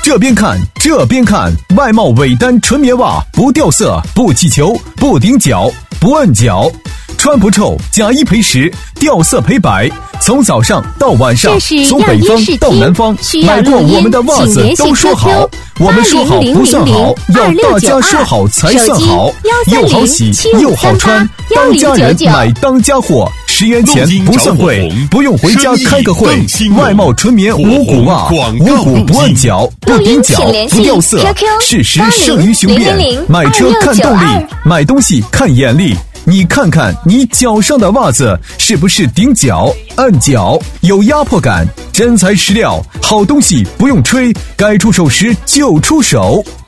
这边看这边看，外贸伟丹纯棉袜，不掉色，不起球，不顶脚，不摁脚，穿不臭，假一赔10，掉色赔100。从早上到晚上，从北方到南方，买过我们的袜子都说好。我们说好不算好，要大家说好才算好。又好洗又好穿，当家人买当家货，10元钱不算贵，不用回家开个会。外贸纯棉五谷袜，五谷不摁脚，不顶脚，不掉色，事实胜于雄辩。买车看动力，买东西看眼力。你看看你脚上的袜子是不是顶脚、摁脚，有压迫感？真材实料，好东西不用吹，该出手时就出手。